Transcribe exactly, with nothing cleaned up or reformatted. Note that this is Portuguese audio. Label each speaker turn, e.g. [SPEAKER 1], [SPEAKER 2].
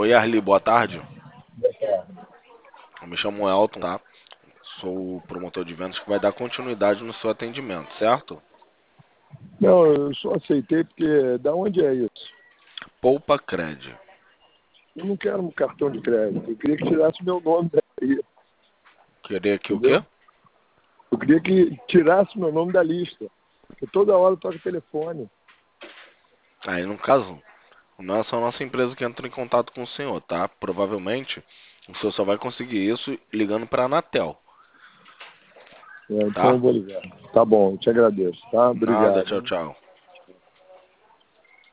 [SPEAKER 1] Oi, Arli, boa tarde.
[SPEAKER 2] Boa tarde.
[SPEAKER 1] Eu me chamo Elton, tá? Sou o promotor de vendas que vai dar continuidade no seu atendimento, certo?
[SPEAKER 2] Não, eu só aceitei porque da onde é isso?
[SPEAKER 1] Poupa Cred.
[SPEAKER 2] Eu não quero um cartão de crédito. Eu queria que tirasse meu nome daí,
[SPEAKER 1] Querer aqui o quê?
[SPEAKER 2] entendeu? Eu queria que tirasse meu nome da lista. Porque toda hora toca telefone.
[SPEAKER 1] Aí, no caso, não é só a nossa empresa que entra em contato com o senhor, tá? Provavelmente, o senhor só vai conseguir isso ligando para a Anatel,
[SPEAKER 2] É, então eu
[SPEAKER 1] tá?
[SPEAKER 2] vou ligar. Tá bom, eu te agradeço, tá?
[SPEAKER 1] Nada,
[SPEAKER 2] Obrigado,
[SPEAKER 1] tchau,
[SPEAKER 2] hein?
[SPEAKER 1] tchau.